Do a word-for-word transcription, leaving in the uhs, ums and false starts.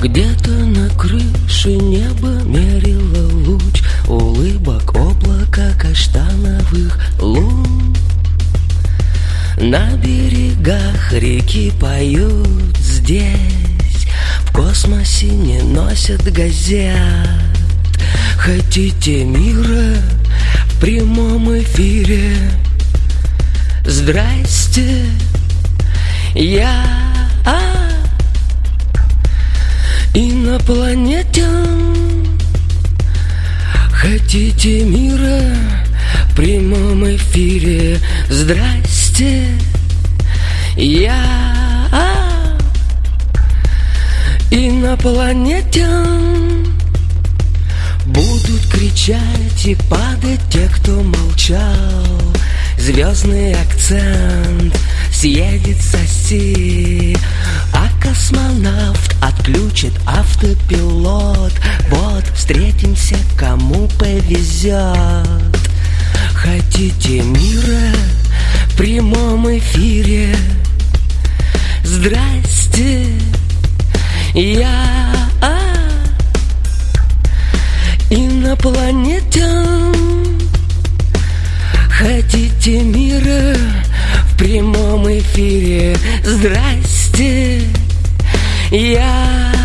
Где-то на крыше неба мерило луч улыбок облака каштановых лун. На берегах реки поют здесь, в космосе не носят газет. Хотите мира в прямом эфире? Здрасте, я инопланетян. Хотите мира в прямом эфире? Здрасте, я инопланетян. Будут кричать и падать те, кто молчал. Звездный акцент съедет соси, а космонавт отключит автопилот. Вот встретимся, кому повезет. Хотите мира в прямом эфире? Здрасте, я инопланетян. Хотите мира в прямом эфире? Здрасте, я